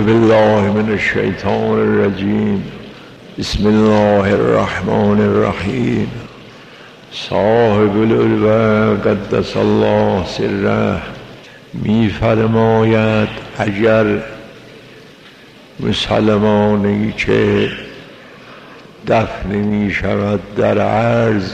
بالله من الشیطان الرجیم. بسم الله الرحمن الرحیم. صاحب العلوه قدس الله سره می فرماید اگر مسلمانی که دفن می شود در عرض،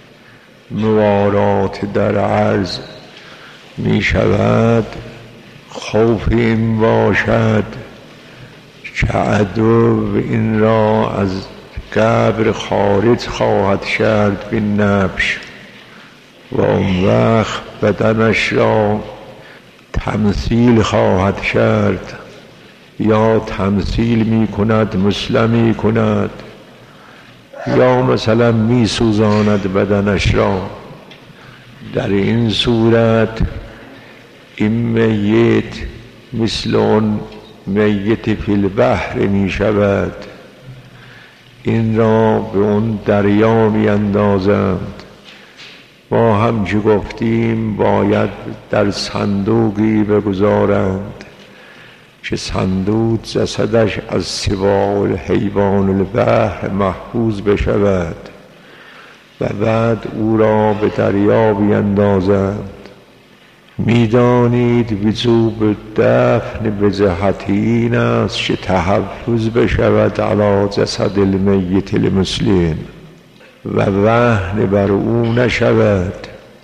موارات در عرض می شود، خوف این باشد که عدو این را از قبر خارج خواهد کرد به نبش و اون وقت بدنش را تمثیل خواهد کرد، یا تمثیل می کند مسلمی کند، یا مثلا می سوزاند بدنش را. در این صورت این میت مثل اون میت فی البحر می شود، این را به اون دریا می اندازند. ما هم که گفتیم باید در صندوقی بگذارند که صندوق جسدش از سباع الحیوان البحر محفوظ بشود و بعد او را به دریا بیندازند. میدانید وجوب دفن به جهت این است که تحفظ بشود علی جسد المیت المسلم و وهن بر او نشود.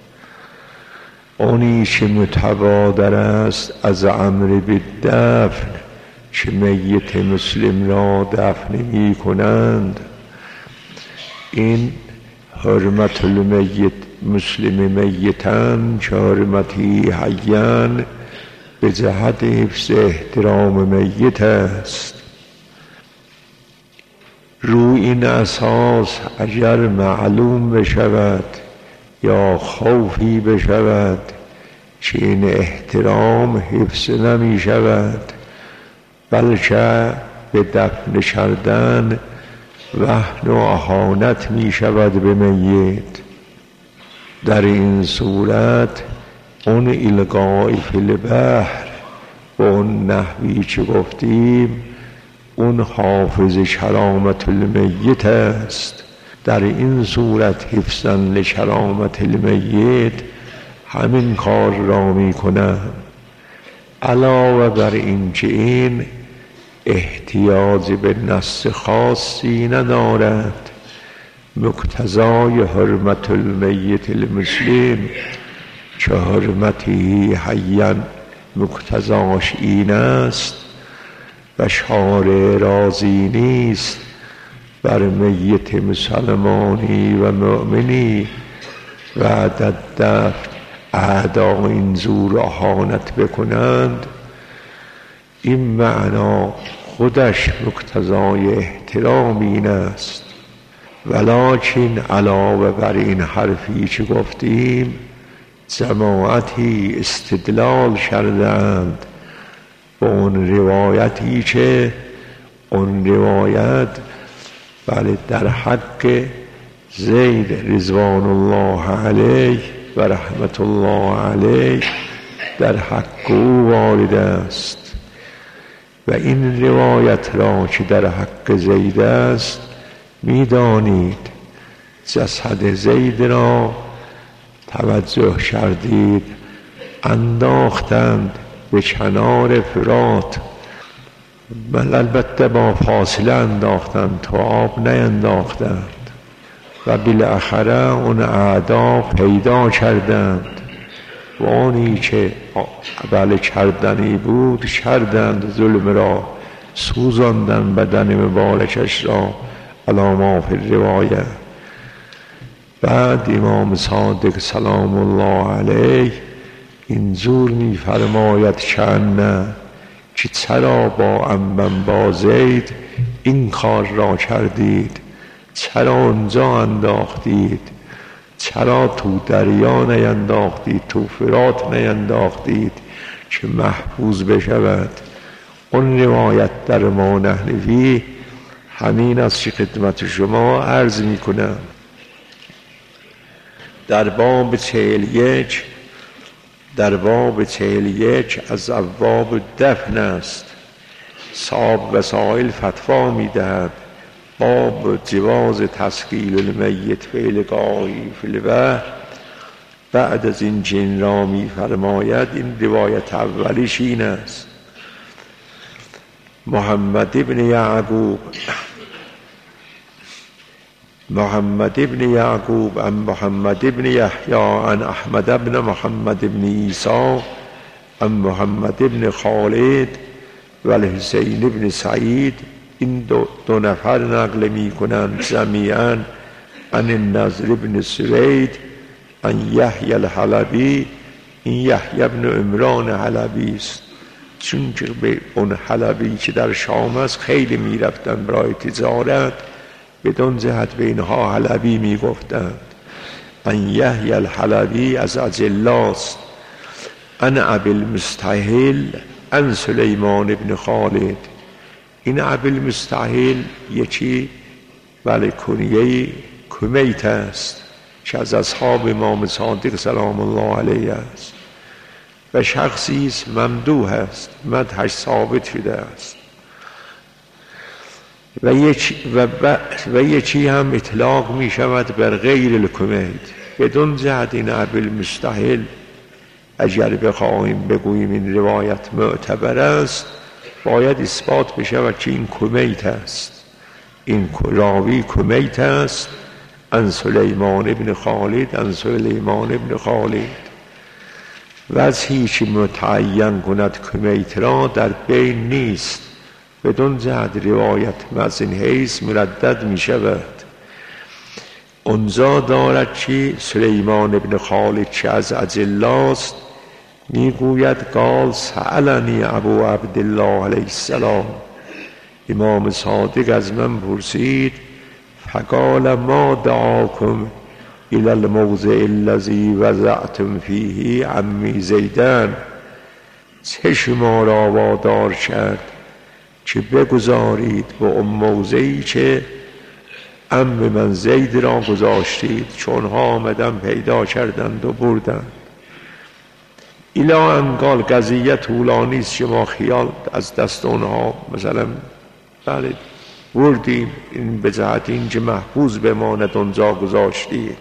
اونی که متبادر است از امر به دفن که میت مسلم را دفن می کنند، این حرمت المیت مسلم میتن که حرمتی حیان به جهت حفظ احترام میت است. روی این اساس اگر معلوم بشود یا خوفی بشود که این احترام حفظ نمی شود بلکه به دفن کردن وهن و اهانت می شود به میت، در این صورت اون القاء فی البحر و اون نحوی که گفتیم اون حافظ کرامت المیت است. در این صورت حفظاً لکرامت المیت همین کار را می کنند. علاوه بر این که این احتیاج به نص خاصی ندارد، مقتضای حرمت المیت المسلم که حرمتی حیاً مقتضاش این است و شارع راضی نیست بر میت مسلمانی و مؤمنی بعد دفن اعدا این زور اهانت بکنند. این معنا خودش مقتضای احترام این است، ولکن علاوه بر این حرفی که گفتیم جماعتی استدلال کردند با اون روایتی که اون روایت بله در حق زید رضوان الله علیه و رحمت الله علیه در حق او وارد است و این روایت را که در حق زید است میدانید. جسد زید را توجه کردید انداختند به کنار فرات، بل البته با فاصله انداختند، تا آب نینداختند و بالاخره اون اعدا پیدا کردند و اونی که بله کردنی بود کردند، ظلم را سوزاندن بدن مبارکش را علی ما فی الروایه. بعد امام صادق سلام الله علیه اینجور می فرماید که که چرا با انبن با زید این کار را کردید، چرا اونجا انداختید، چرا تو دریا نینداختید، تو فرات نینداختید که محفوظ بشود. اون روایت در ما نحنفی همین است که خدمت شما عرض می کنم. در باب 41 از ابواب دفن است. صاحب وسائل فتوا میدهد باب جواز تسقیل المیت فی لقائه فی البحر. بعد از این جن را میفرماید، این روایت اولیش این است: محمد ابن یعقوب عن محمد ابن یحیی عن احمد ابن محمد ابن عیسی عن محمد ابن خالد و الحسین ابن سعید. این دو نفر نقل می کنند جمیعاً عن النضر ابن سوید عن یحیی الحلبی. این یحیی ابن عمران حلبی است، چون که به اون حلبی که در شام است خیلی می رفتن برای تجارت، بدون جهت به اینها حلبی می گفتند. عن یحیی الحلبی از اجلاست. عن ابی المستحیل عن سلیمان ابن خالد. این ابی المستحیل یکی کنیه کمیت است که از اصحاب امام صادق سلام الله علیه است و شخصی است ممدوح است، مدحش ثابت شده است. و یکی هم اطلاق می شود بر غیر الکمیت بدون جهت. این ابی المستحیل اگر بخواهیم بگوییم این روایت معتبر است، باید اثبات بشود که این کمیت است، این راوی کمیت است. عن سلیمان ابن خالد عن سلیمان ابن خالد. و از هیچ متعین کند کمیت را در بین نیست، بدون جهت روایت از این حیث مردد می شود. اونجا دارد که سلیمان ابن خالد که از اجلاست میگوید قال سألنی ابو عبدالله علیه السلام، امام صادق از من پرسید، فقال ما دعاکم الى الموضع الذي وضعتم فیه عمی زیدان. چه شما را وادار کرد که بگذارید به اون موضعی که عم من زید را گذاشتید، چون ها آمدن پیدا کردند و بردند. الا انقال قضیه طولانی است، شما خیال از دست اونها مثلا بله بردیم، این به جهت اینکه محفوظ بماند اونجا گذاشتید.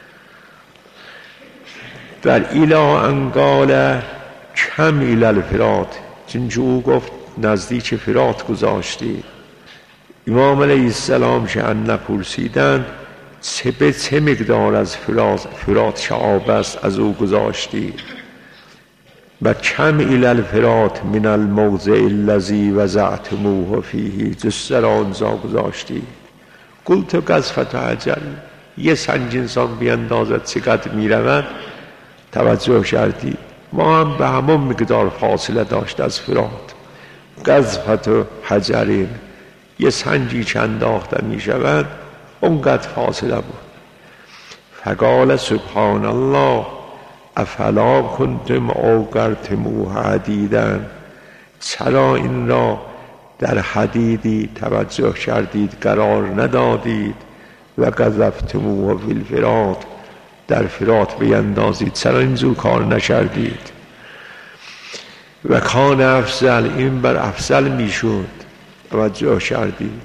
در الا انقال کم الی الفرات، چنانچه او گفت نزدیک فرات گذاشتید. امام علیه السلام که ان نپرسیدند چه مقدار از فرات که آب است از او گذاشتید. و کم الی الفرات من الموضع الذی وضعتموه فیه، جسته را آنجا گذاشتید. قلت قذفة حجر، یه سنگ انسان بیندازد چقدر میرود. توجه کردید ما هم به همون مقدار فاصله داشت از فرات. قذفة حجرین، یه سنگی که انداخته می شود اونقدر فاصله بود. فقال سبحان الله افلا کنتم اوقرتموه حدیدا، چرا این را در حدیدی توجه کردید قرار ندادید و قذفتموه فی الفرات، در فرات بیندازید، چرا اینجور کار نکردید. و کان افضل، این بر افضل میشد. توجه کردید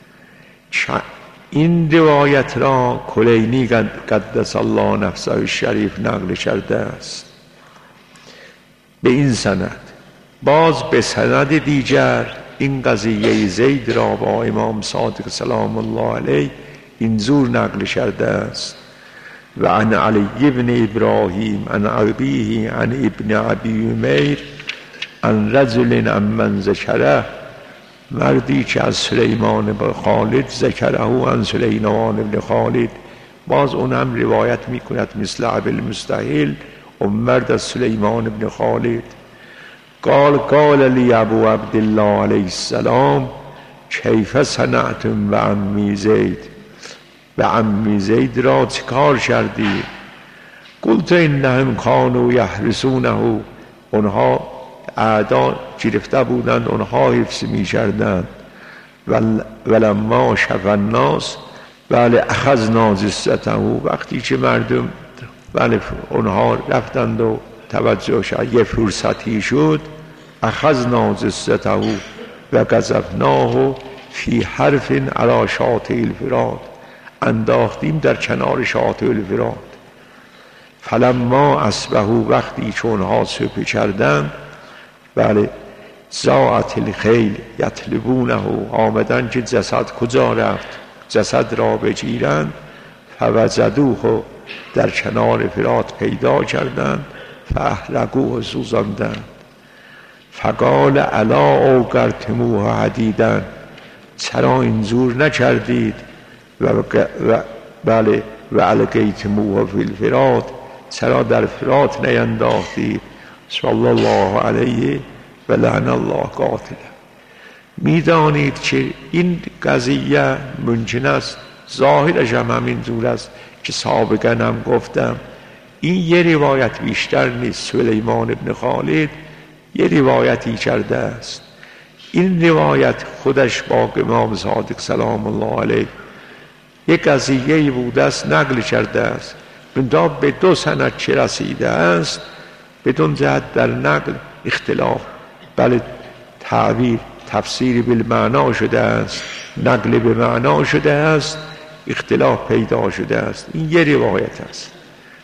این روایت را کلینی قدس الله نفسه الشریف نقل کرده است به این سند. باز به سند دیگر این قضیه زید را با امام صادق سلام الله علیه اینجور نقل کرده است: و عن علی ابن ابراهیم عن ابیه عن ابن ابی عمیر عن رجل عمن ذکره، مردی که از سلیمان بن خالد ذکره عن سلیمان بن خالد. باز اون هم روایت میکند مثل ابی المستحیل، اون مرد از سلیمان بن خالد. قال لی ابو عبدالله علیه السلام کیف صنعتم و عمی زید، و عمی زید را چه کار کردی؟ قلت انهم کانوا یحرسونه، اونها اعدا گرفته بودند، اونها حفظ می کردند. ولما شف الناس بله اخذنا جثته، وقتی که مردم بله اونها رفتند و توجه شد یه فرصتی شد، اخذنا جثته و قذفناه فی حرف علی شاطئ الفرات، انداختیم در کنار شاطئ الفرات. فلما اصبحوا، وقتی چون ها صبح کردند، بله، زاعت الخیل یطلبونه، آمدن که جسد کجا رفت، جسد را بگیرند. فوجدوه، در کنار فرات پیدا کردند. فاحرقوه، سوزاندند. فقال الا اوقرتموه حدیدا، چرا اینجور نکردید بله و القیتموه فی الفرات، چرا در فرات نینداختید. صلی الله علیه و لعن الله قاتله. میدانید که این قضیه ممکن است ظاهرش هم همین جور است که سابقا هم گفتم. این یه روایت بیشتر نیست. سلیمان ابن خالد یه روایتی کرده است. این روایت خودش با امام صادق سلام الله علیه یک قضیه بوده است، نقل کرده است. منتها به 2 سند چه رسیده است، بدون جهت در نقل اختلاف، بله، تعبیر تفسیر بالمعنا شده است، نقل به معنا شده است، اختلاف پیدا شده است. این یه روایت است.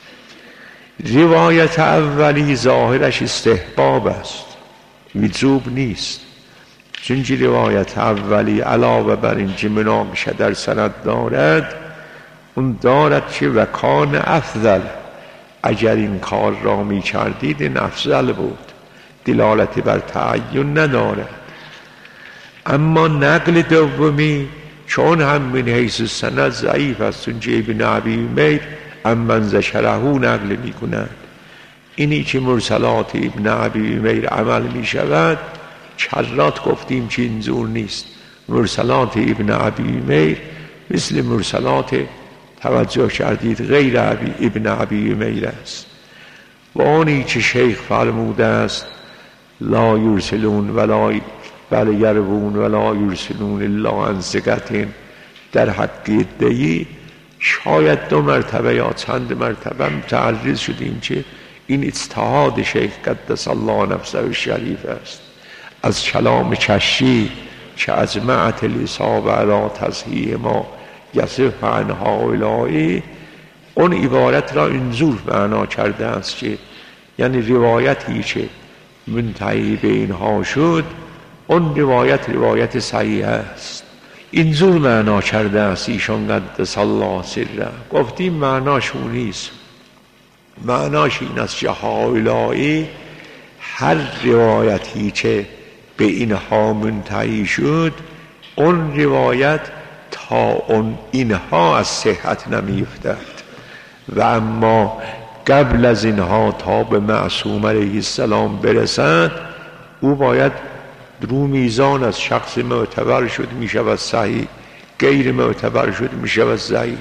روایت اولی ظاهرش استحباب است، وجوب نیست. چون روایت اولی علاوه بر این که مناقشه در سند دارد، اون دارد که وکان افضل، اگر این کار را می کردید این افضل بود، دلالت بر تعین ندارد. اما نقل دومی چون هم من حیث سند ضعیف است، چون ابن ابی امیر امن ذکره نقل می کند. اینی که مرسلات ابن ابی امیر عمل می شود، چرات گفتیم که اینجور نیست. مرسلات ابن ابی امیر مثل مرسلات توجه کردید غیر ابن ابی امیر است. و آنی که شیخ فرموده است لا یرسلون ولا بل یروون ولا یرسلون الا عن ثقة، در حق ادعی شاید 2 مرتبه یا چند مرتبه متعرض شدیم که این اجتهاد شیخ قدس الله نفسه الشریف است. از کلام کشی که از معت الاصابه علی تصحیح ما یصح عن هؤلاء، اون عبارت را اینجور معنا کرده است که یعنی روایتی که منتهی به اینها شد، اون روایت صحیح است. اینجور معنا کرده است ایشان قدس الله سره. گفتیم معناش اون نیست. معناش این است که هؤلاء، هر روایتی که به اینها منتهی شد، اون روایت تا اون اینها از صحت نمیفتد. و اما قبل از اینها تا به معصوم علیه السلام برسد، او باید رو میزان از شخص معتبر شد می شود صحیح، غیر معتبر شد می شود ضعیف.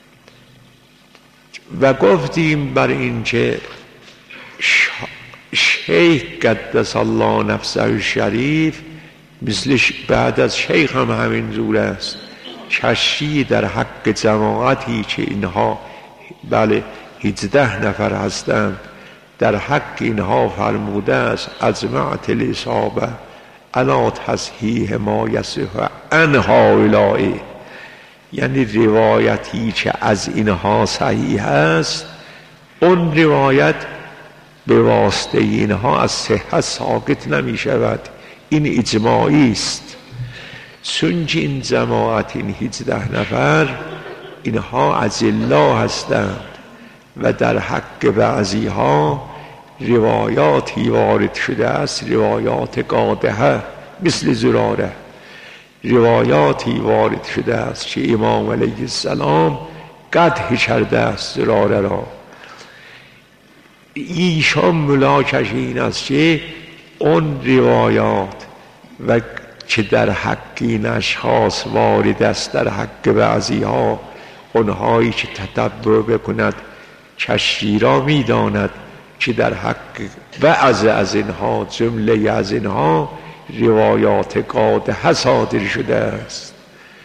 و گفتیم بر این که شیخ قدس الله نفسه الشریف مثل بعد از شیخ هم همین جور است. کشی در حق جماعتی که اینها بله 18 نفر هستند، در حق اینها فرموده است از معت الاصابه علی تصحیح ما یصح عن هؤلاء، یعنی روایتی که از اینها صحیح است، اون روایت به واسطه اینها از صحت ساقط نمی شود. این اجماعی است. چون که این جماعت این 18 نفر اینها اجلا هستند و در حق بعضی ها روایاتی وارد شده است، روایات قادحه مثل زراره، روایاتی وارد شده است که امام علیه السلام قدح کرده است زراره را. ایشان ملاکش این است که اون روایات و که در حق این اشخاص وارد است، در حق بعضی ها، اونهایی که تتبع بکند کشی را میداند که در حق بعض از اینها، جمله از اینها روایات قادحه صادر شده است.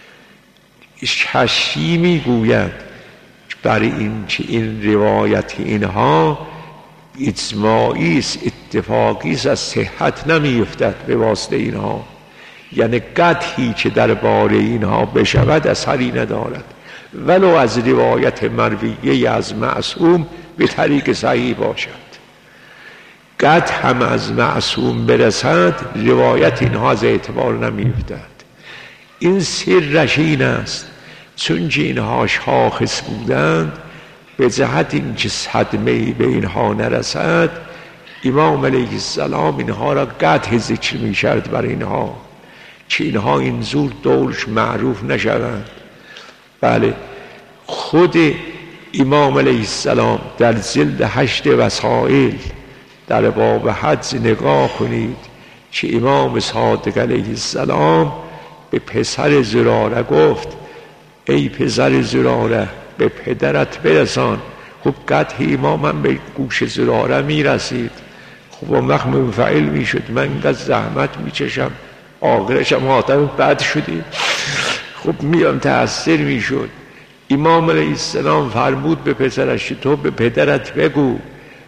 کشی میگوید برای این که این روایت اینها اجماعی است، اتفاقی است، از صحت نمیفتد به واسطه اینها. یعنی قطعی که درباره اینها بشود اثری ندارد، ولو از روایت مرویه از معصوم به طریق صحیح باشد. قطع هم از معصوم برسد، روایت اینها از اعتبار نمیفتد. این سرش این است، چون که اینها شاخص بودند، به جهت اینکه صدمه‌ای به اینها نرسد، امام علیه السلام اینها را قطع ذکر می کرد بر اینها که اینها این زور دورش معروف نشوند. بله، خود امام علیه السلام در جلد 8 وسائل در باب حج نگاه کنید که امام صادق علیه السلام به پسر زراره گفت ای پسر زراره به پدرت برسان. خب قطع امامم به گوش زراره می رسید، خب اون وقت منفعل می شد، من اینقدر زحمت می چشم، آخرشم آدم بد شدی، خب میام تأثیر می شد. امام علیه السلام فرمود به پسرش تو به پدرت بگو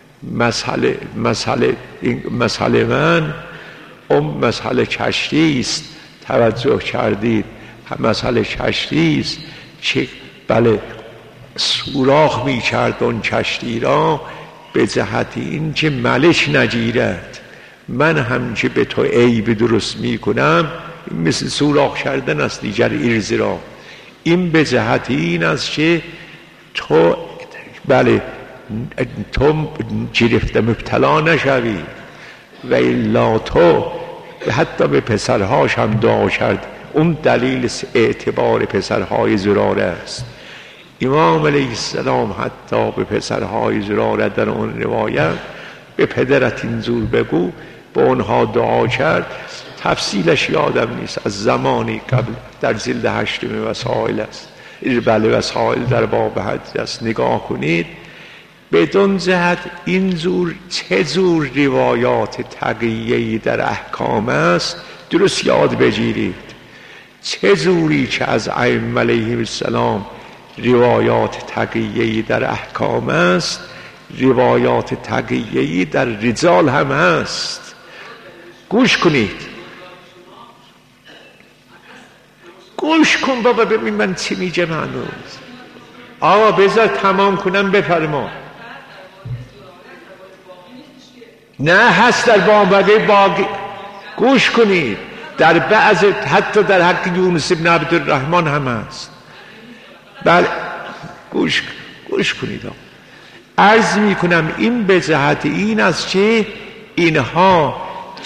مسئله من اون مسئله کشتی است. توجه کردید؟ مسئله کشتی است که بله سوراخ می کرد اون کشتی را به جهت این که ملش نگیرد. من هم که به تو عیب درست می کنم مثل سوراخ کردن است دیگر ارز را. این به جهت این است که تو بله تو گرفته مبتلا نشوی، و الا تو حتی به پسرهاش هم دعا کرد. اون دلیل اعتبار پسرهای زراره است. امام علیه السلام حتی به پسرهای زراره در اون روایت به پدرت اینجور بگو به اونها دعا کرد. تفصیلش یادم نیست، از زمانی قبل در جلد 8 وسائل است، بله وسائل در باب حج است، نگاه کنید. بدون جهت این زور چه زور روایات تقییه‌ای در احکام است درست یاد بگیرید. چه زوری که از ائمه علیهم السلام روایات تقییه‌ای در احکام است، روایات تقییه‌ای در رجال هم هست. گوش کنید، گوش کن بابا ببین من چی میگم هنوز. آقا بذار تمام کنم بفرما. نه هست در باقی. گوش کنید، در بعض حتی در حق یونس بن عبدالرحمن هم هست. بله گوش کنید. عرض میکنم این به جهت این است که اینها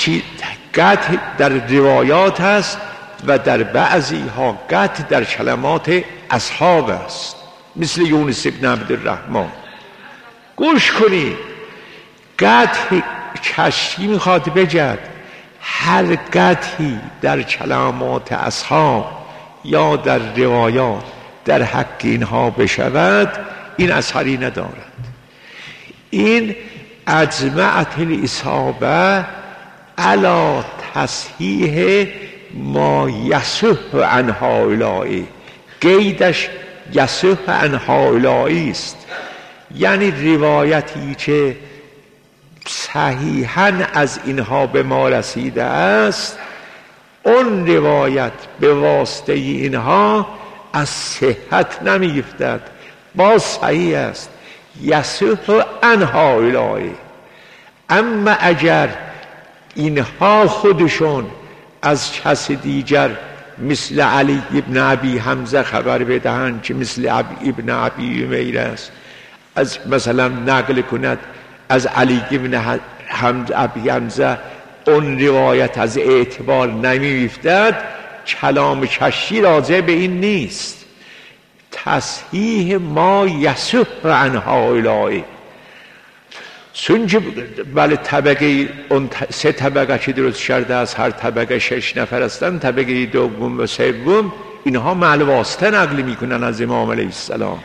قطع در روایات هست و در بعضی ها قطع در کلمات اصحاب است، مثل یونس بن عبدالرحمن. گوش کنید، قطع کشتی میخواد بجد، هر قطعی در کلمات اصحاب یا در روایات در حق اینها بشود این اثری ندارد. این اجمعت الاصحابه علی تصحیح ما یصح عن هؤلاء، قیدش یصح عن هؤلاء است، یعنی روایتی که صحیحاً از اینها به ما رسیده است، اون روایت به واسطه اینها از صحت نمیفتد، باز صحیح است، یصح عن هؤلاء. اما اگر اینها خودشون از کس دیگر مثل علی ابن ابی حمزه خبر بدهند که مثل ابن ابی امیر است، از مثلا نقل کند از علی ابن ابی حمزه، اون روایت از اعتبار نمیفتد. کلام کشی راجع به این نیست، تصحیح ما یصح عن هؤلاء. چون که بله طبقه اون 3 طبقه که درست کرده از هر طبقه 6 نفر هستند، طبقه دوم و سوم اینها مع الواسطه نقل میکنن از امام علیه السلام.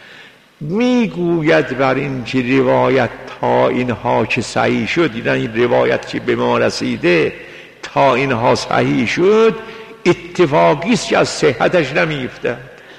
میگوید بر این که روایت تا اینها که صحیح شد، یعنی این روایت که به ما رسیده تا اینها صحیح شد، اتفاقی است که از صحتش نمیفتد.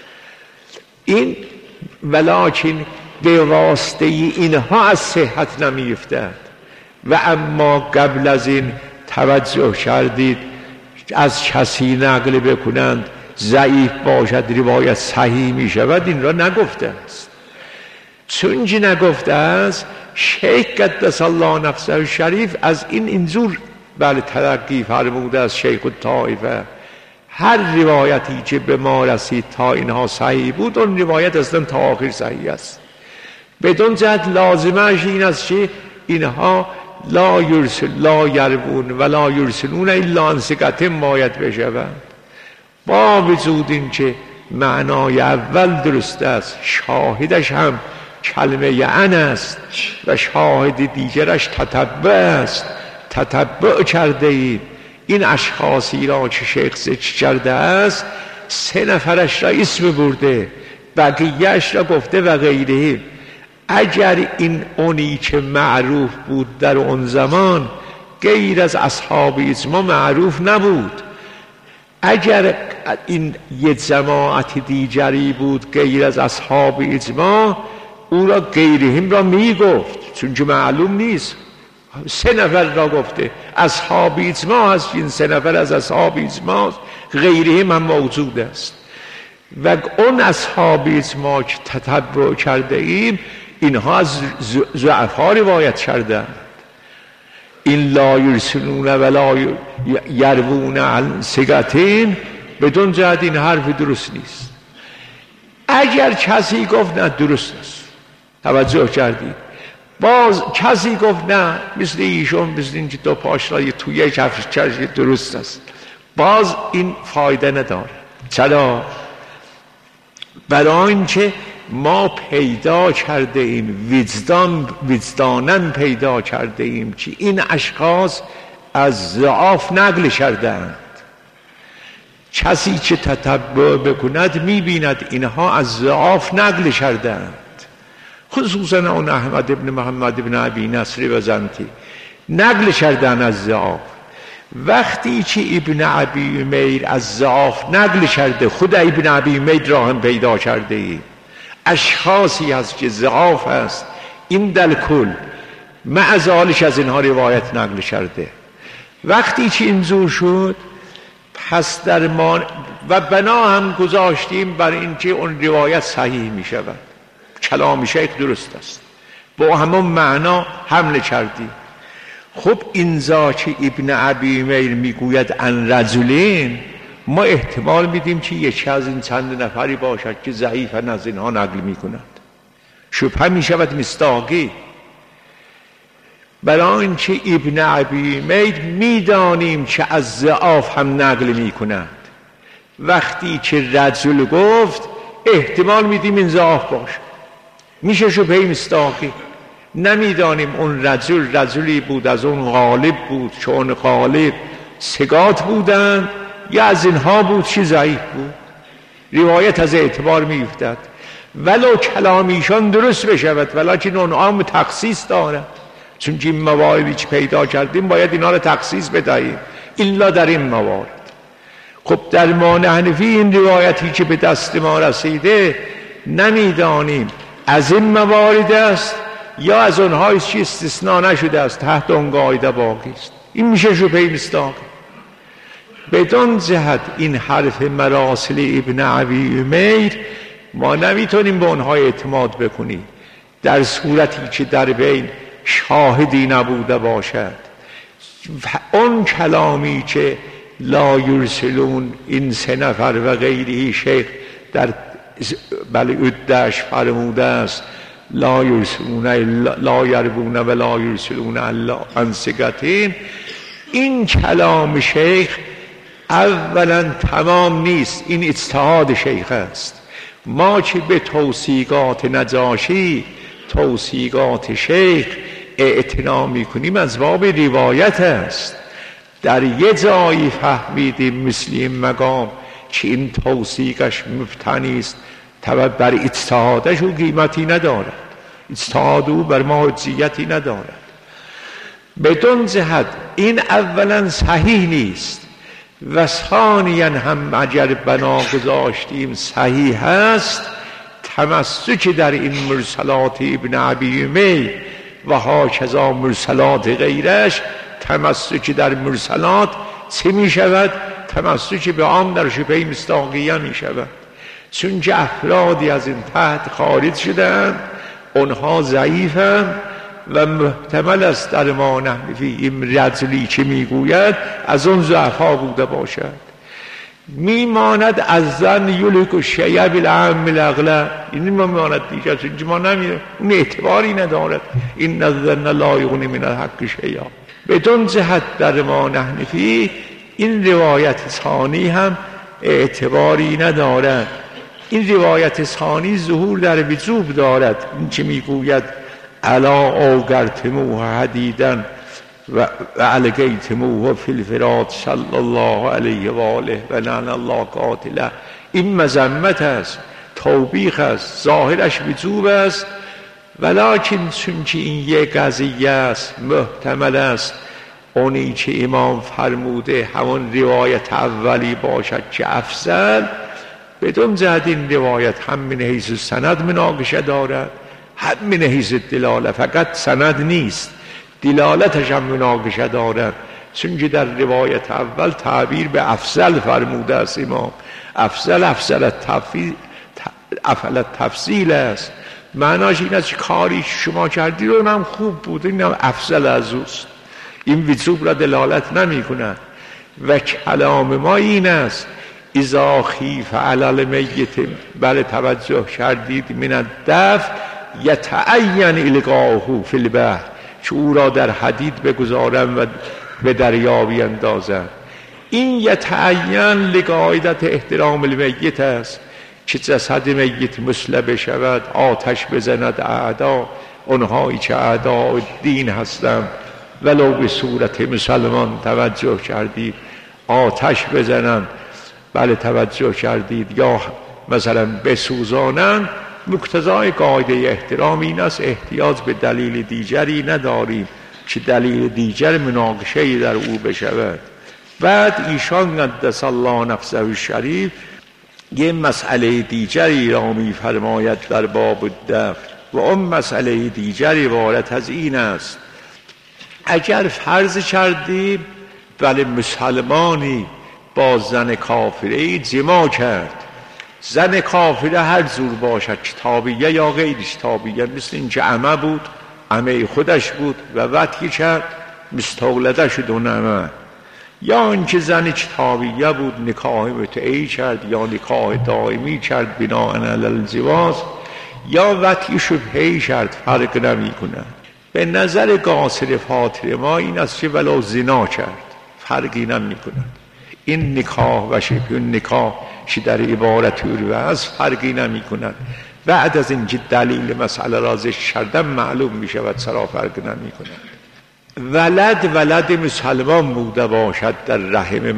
این ولکن به واسطه اینها از صحت نمیفتد. و اما قبل از این توجه کردید از کسی نقل بکنند ضعیف باشد روایت صحیح می شود، این را نگفته است. چونچه نگفته است شیخ قدس الله نفسه شریف از اینجور تلقی فرموده از شیخ الطائفه هر روایتی که به ما رسید تا اینها صحیح بود اون روایت اصلا تا آخر صحیح است. بدون جهت لازمش این است که اینها لا یروون و لا یرسلون الا عن ثقة باید بشوند. با وجود این که معنای اول درست است، شاهدش هم کلمه ان است و شاهد دیگرش تتبع است. تتبع کرده اید این اشخاصی را که شیخ ذکر کرده است، 3 نفرش را اسم برده، بقیهش را گفته و غیره. اگر این اونی که معروف بود در اون زمان غیر از اصحاب اجماع معروف نبود، اگر این یک جماعت دیگری بود غیر از اصحاب اجماع، او را غیرهم را می گفت، چون که معلوم نیست. 3 نفر را گفته، اصحاب اجماع هست، این 3 نفر از اصحاب اجماع، غیرهم هم موجود است. و اون اصحاب اجماع که تتبع کرده ایم، اینها از ضعفا روایت کردند. این لا یرسلون و لا یروون عن ثقة، بدون جهت این حرف درست نیست. اگر کسی گفت نه درست است، توجه کردید، باز کسی گفت نه مثل ایشون، مثل این که 2 پاش را توی یک کفش چرش درست است، باز این فایده نداره. چرا؟ برای اینکه ما پیدا کرده ایم، وجداناً پیدا کرده ایم که این اشخاص از ضعاف نقل کردند. کسی که تتبع بکند میبیند اینها از ضعاف نقل کردند، خصوصا اون احمد ابن محمد ابن ابی نصر بزنتی نقل کردن از ضعاف. وقتی که ابن ابی امیر از ضعاف نقل کرده، خود ابن ابی امیر را هم پیدا کرده ایم. اشخاصی هست که ضعاف است، این در کل معزالش از اینها روایت نقل کرده. وقتی که اینجور شد، پس در ما و بنا هم گذاشتیم بر اینکه اون روایت صحیح می شود، کلام شیخ درست است، با همون معنا حمل کردیم. خب اینجا که ابن ابی امیر میگوید ان رجلین، ما احتمال میدیم که یکی از این چند نفری باشد که ضعیفن از اینها نقل میکنند. شبهه میشود مصداقی، برای اینکه ابن ابی امیر میدانیم که از ضعاف هم نقل میکنند. وقتی که رجل گفت احتمال میدیم این ضعاف باشه، میشه شبهه مصداقی. نمیدانیم اون رجلی بود از اون غالب بود، چون غالب ثقات بودند، یا از اینها بود که ضعیف بود. روایت از اعتبار میفتد ولو کلامیشان درست بشود، ولکن اون عام تخصیص دارد، چون این مواردی که پیدا کردیم باید اینا رو تخصیص بدهیم، الا در این موارد. خب در مان حنفی این روایتی که به دست ما رسیده نمیدانیم از این موارد است یا از اونهایی که استثناء نشده است، تحت اون قاعده باقی است. این میشه شبهه مصداق. بدون جهت این حرف مراسل ابن ابی امیر ما نمیتونیم به اونها اعتماد بکنیم در صورتی که در بین شاهدی نبوده باشد. اون کلامی که لا یرسلون این 3 نفر و غیره شیخ در عده‌اش فرموده است، لا یرسلون لا یروون و لا یرسلون عن ثقة، این کلام شیخ اولا تمام نیست، این اجتهاد شیخ است. ما که به توثیقات نجاشی، توثیقات شیخ اعتنا میکنیم از باب روایت است. در یه جایی فهمیدیم مثل این مقام که این توثیقش مبتنی است بر اجتهادش و قیمتی ندارد، اجتهاد او بر ما حجیتی ندارد. بدون جهت این اولا صحیح نیست و ثانیا هم اگر بنا گذاشتیم صحیح است، تمسک در این مرسلات ابن ابی امیر و هاکذا مرسلات غیرش، تمسک در مرسلات چه می شود؟ تمسک به آن در شبه مصداقیه می شود، چون که افرادی از این تحت خارج شدند، اونها ضعیفند و محتمل است در ما نحن فی این رجلی که میگوید از اون ضعفا بوده باشد. میماند از زن یلک و شیع بالعم الاغلب، این میماند دیگه، چون ما نمیره اون اعتباری ندارد. این الظن لا یغنی من الحق شیئا. بدون جهت در ما نحن فی این روایت ثانی هم اعتباری ندارد. این روایت ثانی ظهور در وجوب دارد، این که میگوید الا اوگرتموه حدیدن و الگیتموه فی الفرات صلی الله علیه و آله و لعن الله قاتله. این مذمت است، توبیخ است، ظاهرش وجوب است، ولکن چون که این یک قضیه است محتمل است اونی که امام فرموده همون روایت اولی باشد که افضل، بدون جهت این روایت هم من حیث سند مناقشه دارد، هم من حیث دلاله، فقط سند نیست دلالتش هم مناقشه دارد، چون که در روایت اول تعبیر به افضل فرموده است امام. افضل تفضیل است، معناش این است که کاری شما کردی رو هم خوب بود، این هم افضل از اوست، این وجوب را دلالت نمی کند. و کلام ما این است اذا خیف علی المیت، بله توجه کردید، من الدفع یتعین القاه فی البحر، که او را در حدید بگذارم و به دریا بیندازم. این یتعین لقاعدت احترام المیت است که جسد میت مسلب شود، آتش بزند اعدا، اونهایی که اعداء دین هستند ولو به صورت مسلمان، توجه کردید، آتش بزنند، بله توجه کردید، یا مثلا بسوزانند. مقتضای قاعده احترام این است احتیاج به دلیل دیگری نداریم که دلیل دیگر مناقشه‌ای در او بشود. بعد ایشان قدس الله نفسه الشریف یه مسئله دیگری را می‌فرماید در باب الدفع، و اون مسئله دیگری عبارت از این است: اگر فرض کردیم ولی مسلمانی با زن کافره جماع کرد، زن کافره هر جور باشد، کتابیه یا غیر کتابیه، مثل این که عمه بود، عمه خودش بود و وطی کرد مستولده شد اون عمه، یا اینکه زن کتابیه بود نکاح متعی کرد یا نکاح دائمی کرد بناء علی الجواز، یا وطی شبهه‌ای کرد، فرق نمی کند. به نظر قاصر فاطر ما این است که ولو زنا کرد فرقی نمی کند. این نکاح و شبه نکاح که در عبارت او است فرقی نمی کند. بعد از اینکه دلیل مسئله را ذکر کردم معلوم می شود چرا فرق نمی کند. ولد مسلمان بوده باشد در رحم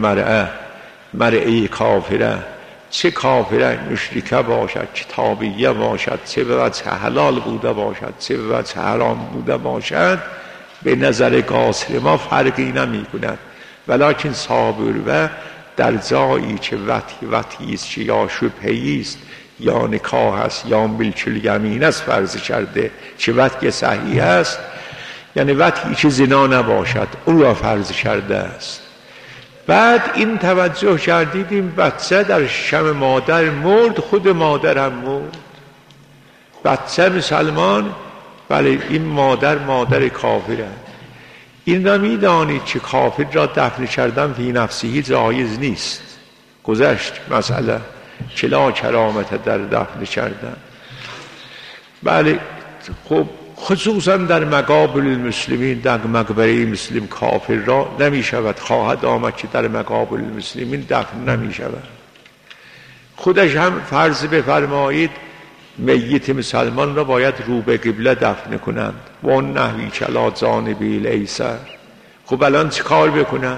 مرعه کافره، چه کافره مشرکه باشد، کتابیه باشد، چه به وجه حلال بوده باشد، چه به وجه حرام بوده باشد، به نظر قاصر ما فرقی نمی کند. ولکن صابر و در جایی که وطی است که یا شبهه‌ای است یا نکاح است یا ملک الیمین است فرض کرده که وطی صحیح است، یعنی وطی که زنا نباشد، او را فرض کرده است. بعد این توجه کردید این بچه در شم مادر مرد، خود مادر هم مرد، بچه مسلمان، بله این مادر کافره. این را میدانید که کافر را دفن کردن فی نفسه جایز نیست، گذشت مسئله که لا کرامت در دفن کردن. بله خب خصوصا در مقابل المسلمین، در مقبره مسلم کافر را نمی شود، خواهد آمد که در مقابل المسلمین دفن نمی شود. خودش هم فرض بفرمایید میت مسلمان را باید رو به قبله دفن کنند و اون نحوی کلا جانبی الایسر. خب الان چه کار بکنند؟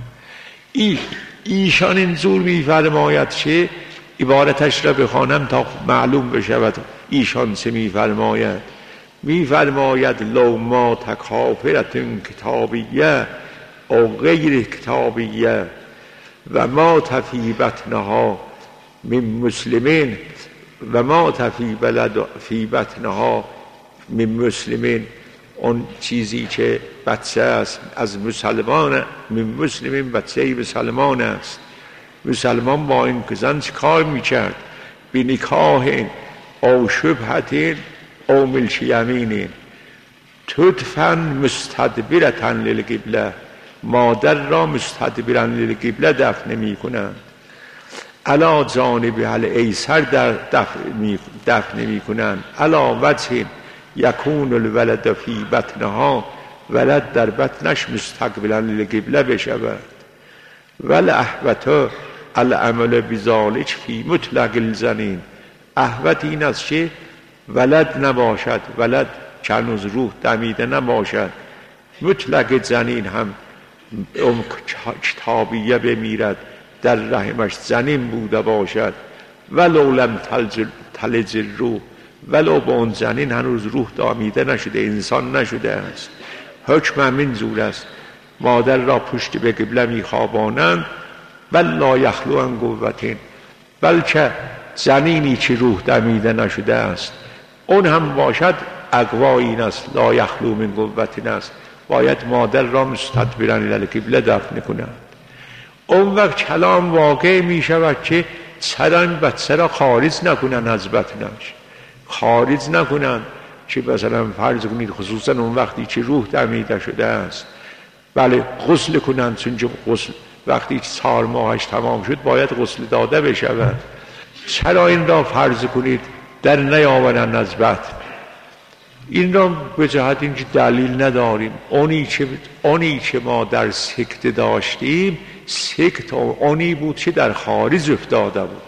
ایشان اینجور میفرماید که عبارتش را بخوانم تا معلوم بشود ایشان چه میفرماید. میفرماید لو ما تکافرتن کتابیه او غیر کتابیه و ما تفی بطنها من مسلمین و ما تفی فی بطنها من مسلمین، اون چیزی که بچه است از مسلمان، من مسلمین بچه مسلمان است، مسلمان با این زن چه کار میکرد؟ بی نکاح او شبهت او ملک یمین تدفن مستدبرة للقبله، مادر را مستدبرا للقبله دفن میکنند. علا جانب الایسر دفن میکنند. علا وجه یکون الولد فی بطنها، ولد در بطنش مستقبلا للقبله بشود. والاحوط العمل بذلک فی مطلق الجنین، احوط این است که ولد نباشد، ولد که هنوز روح دمیده نباشد، مطلق جنین هم کتابیه بمیرد در رحمش جنین بوده باشد. ولو لم تلج الروح، ولو با اون جنین هنوز روح دمیده نشده، انسان نشده است. حکم همین جور است. مادر را پشت به قبله میخوابانند، بل لا یخلو عن قوة، بلکه جنینی که روح دمیده نشده است اون هم باشد اقوا این است، لا یخلو من قوة است، باید مادر را مستدبرا الی القبله دفن کنند. اون وقت کلام واقع می شود که چرا این بچه را خارج نکنن از بطنش، خارج نکنن که مثلا فرض کنید خصوصا اون وقتی که روح دمیده شده است، بله غسل کنن، چون غسل وقتی 4 ماهش تمام شد باید غسل داده بشود. چرا این را فرض کنید در نیاورن از بطن؟ این را به جهت اینکه دلیل نداریم. اونی که ما در سکت داشتیم، سکت اونی بود که در خارج افتاده بود.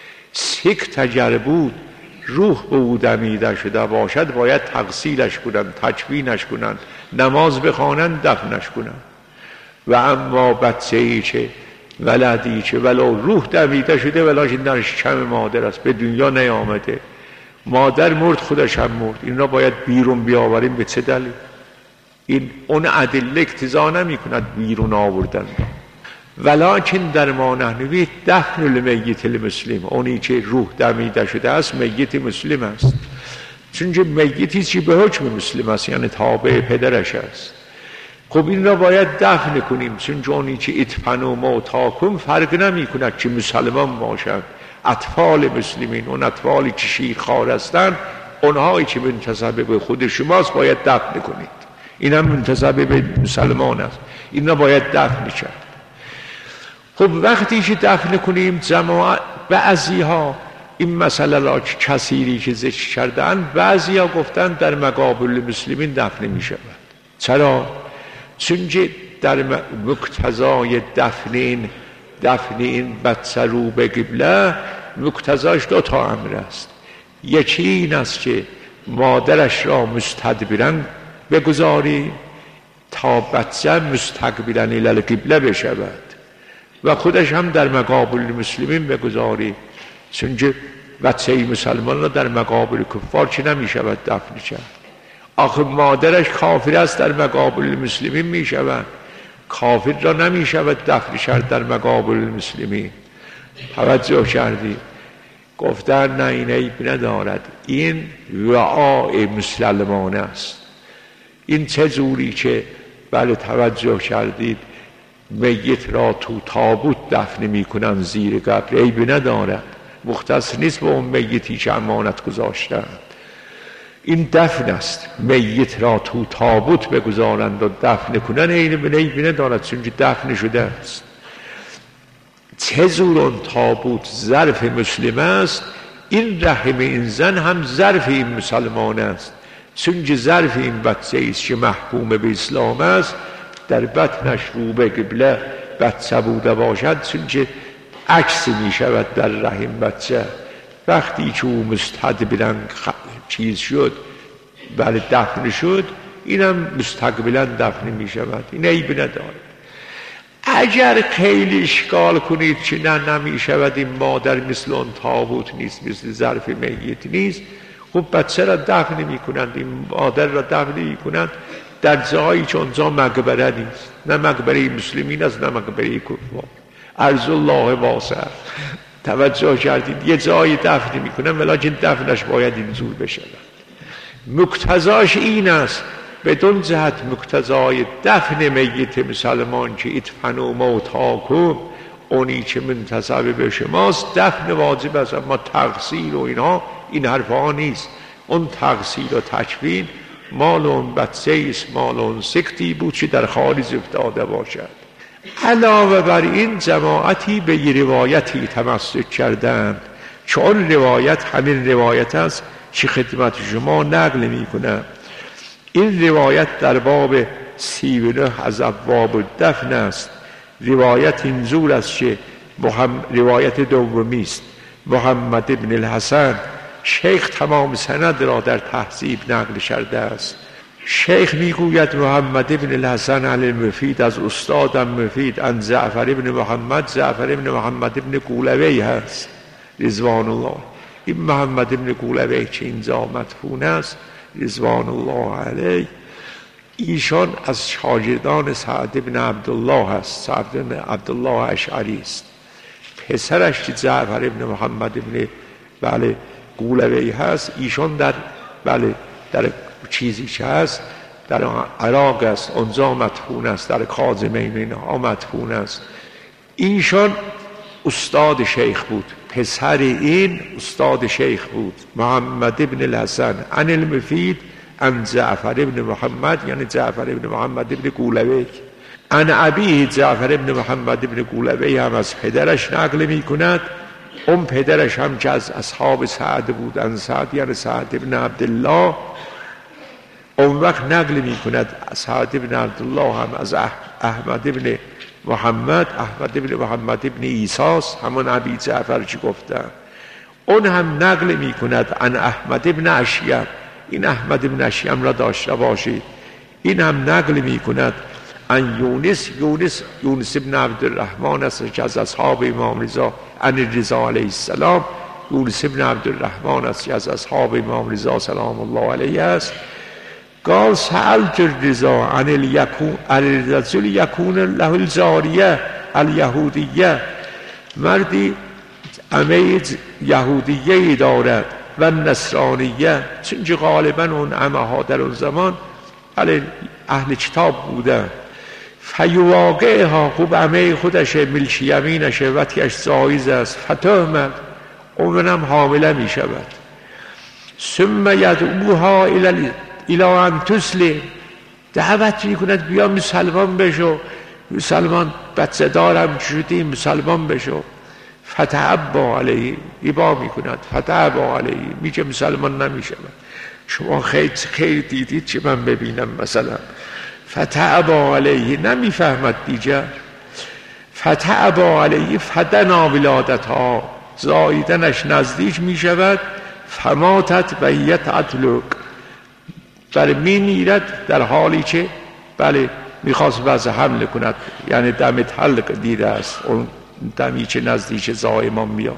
سکت اگر بود روح به او دمیده شده باشد باید تغسیلش کنند، تکفینش کنند، نماز بخوانند، دفنش کنند. و اما بچه‌ای که ولدی که ولو روح دمیده شده ولکن در شکم مادر است، به دنیا نیامده، مادر مرد خودش هم مرد، این را باید بیرون بیاوریم. به چه دلیل؟ این اون ادله اقتضا نمی کند بیرون آوردن. ولکن در ما نحن دفن المیت المسلم، اونی که روح دمیده شده است میت مسلم است، چون میتی چی به حکم مسلم است، یعنی تابع پدرش است. خب این را باید دفن کنیم، چون اونی که ادفنوا موتاکم فرق نمی کند که مسلمان باشد. اطفال مسلمین، اون اطفالی که شیرخوار هستند، اونهایی که منتسب به خود شماست باید دفن کنید. این هم منتسب به مسلمان است، این را باید دفن کرد. خب وقتی که دفن کنیم، جماعت بعضی ها این مسئله را کثیری که ذکر کردن، بعضی ها گفتن در مقابل مسلمین دفن می شود. چرا؟ چون در مقتضای دفن این بچه رو به قبله مقتضاش 2 امر است. یکی این است که مادرش را مستدبرا بگذاری تا بچه مستقبلا الی القبله بشود، و خودش هم در مقابل مسلمین بگذاری، چون بچه مسلمان را در مقابل کفار چه نمی شود دفن کرد. آخه مادرش کافر است، در مقابل مسلمین می شود، کافر را نمی شود دفن کرد در مقابل مسلمین. توجه کردی؟ گفتن نه این عیب ندارد، این وعاء مسلمان است. این چه جوری که بله توجه کردید میت را تو تابوت دفن می کنن زیر قبر، عیب ندارد، مختص نیست به اون میتی که امانت گذاشتن. این دفن است، میت را تو تابوت بگذارند و دفن کنن، عیب ندارد چون که دفن شده است. چه جور اون تابوت ظرف مسلم است، این رحم این زن هم ظرف این مسلمان است، چون که ظرف این بچه ایست که محکوم به اسلام است، در بطنش رو به قبله بچه بوده باشد، چون که عکس می شود در رحم بچه. وقتی که او مستدبرا چیز شد، بله دفن شد، اینم مستقبلا دفن می شود، این عیب ندارد. اگر خیلی اشکال کنید که نه نمی شود، این مادر مثل اون تابوت نیست، مثل ظرف میت نیست، خب بچه را دفن می کنند، این مادر را دفن می کنند در جایی که اونجا مقبره نیست، نه مقبره مسلمین است نه مقبره کفار، ارض الله واسع. توجه کردید؟ یه جایی دفن می کنند ولیکن دفنش باید اینجور بشود. مقتضاش این است، بدون جهت مقتضای دفن میت مسلمان که ادفنوا موتاکم، اونی که منتسب به شماست دفن واجب است، اما تغسیل و اینها این حرفها نیست. اون تغسیل و تکفین مال اون بچه است، مال اون سکتی بود که در خارج افتاده باشد. علاوه بر این جماعتی به یه روایتی تمسک کردند که اون روایت همین روایت است که خدمت شما نقل می کنم. این روایت در باب 39 از ابواب الدفن است. روایت اینجور است که روایت دومی است. محمد ابن الحسن شیخ تمام سند را در تهذیب نقل کرده است. شیخ میگوید محمد ابن الحسن المفید از استادم مفید ان جعفر ابن محمد، جعفر ابن محمد ابن قولوی هست رضوان الله. این محمد ابن قولوی که اینجا مدفون است رضوان الله علیه، ایشان از شاگردان سعد ابن عبدالله هست. سعد ابن عبدالله اشعری است. پسرش که جعفر ابن محمد ابن قولوی هست، ایشان در چیزی که هست در عراق است، اونجا مدفون است، در کاظمین اینها مدفون است. ایشان استاد شیخ بود، پسر این استاد شیخ بود. محمد ابن الحسن عن المفید عن جعفر ابن محمد، یعنی جعفر ابن محمد ابن قولوی. عن ابیه جعفر ابن محمد ابن قولوی هم از پدرش نقل می کند. اون پدرش هم که از اصحاب سعد بود، ان سعد یعنی سعد ابن عبدالله. اون وقت نقل می کند سعد ابن عبدالله هم از احمد ابن محمد، احمد ابن محمد ابن ایساس، همون ابی جعفر چی گفتن. اون هم نقل می کند عن احمد ابن اشیم. این احمد ابن اشیم را داشته باشید. این هم نقل می کند عن یونس ابن عبدالرحمن است که از اصحاب امام رضا، عن رضا علیه السلام. یونس ابن عبدالرحمن است که از اصحاب امام رضا سلام الله علیه است. قال سألت الرضا عن الرجل یکون له الجاریه الیهودیه. مردی عمه یهودیه دارد و نصرانیه، چون غالبا اون عمه ها در اون زمان اهل کتاب بودن. فیواقعها، خوب عمه خودشه، ملک یمینشه، وطیش زایز است. فتهمت، اونم حامله می شود. ثم یدعوها الى ان تسلم، دعوت می کند بیا مسلمان بشو، مسلمان بچه دارم شدی مسلمان بشو. فتعبا علیه، ایبا می کند. فتعبا علیه، میگه مسلمان نمی شود. شما خیر دیدید چه من ببینم مثلا. فتعبا علیه، نمی فهمد دیگه. فتعبا علیه فدنا ولادتها، زاییدنش نزدیک می شود. فماتت و یتعتلق، می میرد در حالی که میخواست وضع حمل کند، یعنی دم تلق دیده است، اون دمی که نزدیک زایمان میاد.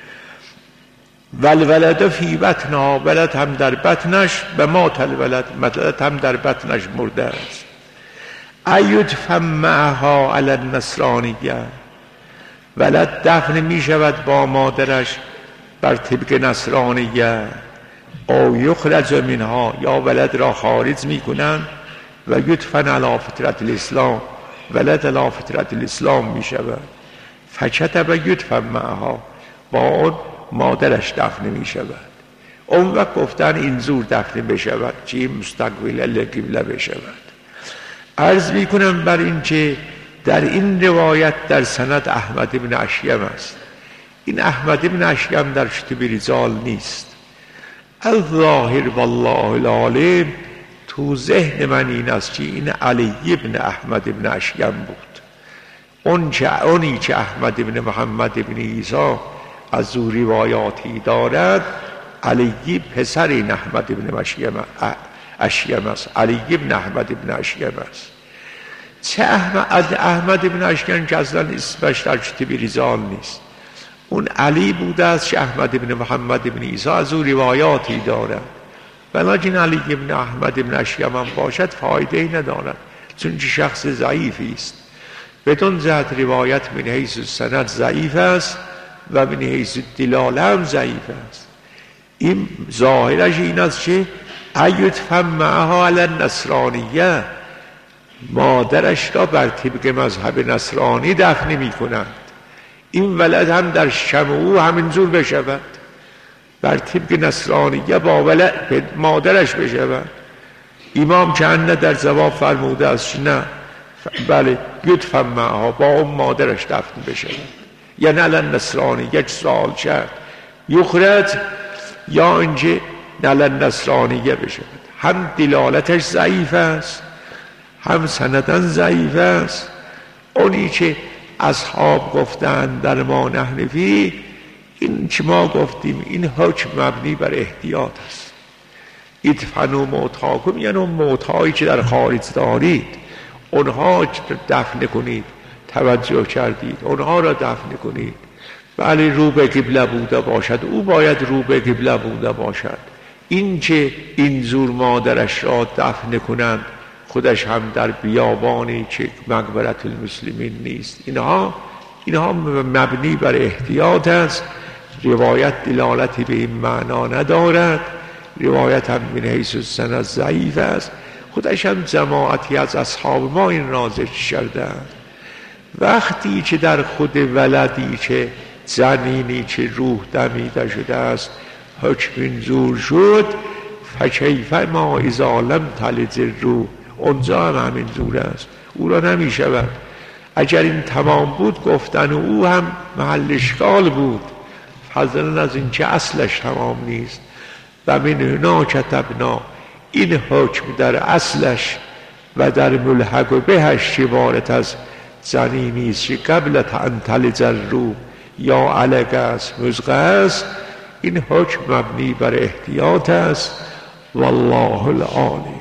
والولد فی بطنها، ولد هم در بطنش، به مات الولد، ولد هم در بطنش مرده است. ایدفن معها علی النصرانیه، ولد دفن می شود با مادرش بر طبق نصرانیه. او یخرج منها، یا ولد را خارج می کنند. و یدفن علی فطرت الاسلام، ولد علی فطرت الاسلام می شود. فکتب یدفن معها، با اون مادرش دفن می شود. اون وقت گفتن اینجور دفن بشود که مستقبل القبله بشود. عرض می کنم بر این که در این روایت در سند احمد ابن اشیم است. این احمد ابن اشیم در کتب رجال نیست. الظاهر والله العالم، تو ذهن من این است که این علی ابن احمد ابن اشیم بود. اونی که احمد ابن محمد ابن عیسی از او روایاتی دارد، علی پسر این احمد ابن اشیم است. علی ابن احمد ابن اشیم است. چه احمد ابن اشیم که اصلا اسمش در کتب رجال نیست. اون علی بوده است که احمد ابن محمد ابن عیسی از او روایاتی دارد. ولیکن علی ابن احمد ابن اشیم هم باشد فایده ای ندارد، چون شخص ضعیفی است. بدون جهت روایت من حیث سند ضعیف است و من حیث دلاله هم ضعیف است. این ظاهرش این است که ایدفن معها علی النصرانیه، مادرش را بر طبق مذهب نصرانی دفن می کنند. این ولد هم در شم او همینجور بشود، بر طبق نصرانیه با ولد مادرش بشود. امام چند در جواب فرموده است نه، بله یدفن معها، با اون مادرش دفن بشود. یعنی الان نصرانی یک سوال کرد یخرج یا اینجا نلن نصرانیه بشود. هم دلالتش ضعیف است، هم سندن ضعیف است. اونی که اصحاب گفتند در ما نحنفی، این که ما گفتیم این حکم مبنی بر احتیاط است. ادفنوا موتاکم یعنی اون موتایی که در خارج دارید اونها دفن کنید، توجه کردید اونها را دفن کنید. بله رو به قبله بوده باشد، او باید رو به قبله بوده باشد. این که این زور مادرش را دفن کنند خودش هم در بیابانی که مقبرة المسلمین نیست، اینها مبنی بر احتیاط است. روایت دلالتی به این معنا ندارد، روایت هم من حیث السند ضعیف است. خودش هم جماعتی از اصحاب ما این رازش کردند. وقتی که در خود ولدی که جنینی که روح دمیده شده است حکم اینجور شد، فکیف ما اذا لم تلج الروح، اونجا هم همینجور است، او را نمی شود. اگر این تمام بود گفتن او هم محل اشکال بود، فضلا از این که اصلش تمام نیست. و من هنا کتبنا، این حکم در اصلش و در ملحق و بهش عبارت از جنینی است که قبل ان تلج الروح یا علق است مزغه است. این حکم مبنی بر احتیاط است. والله العالی.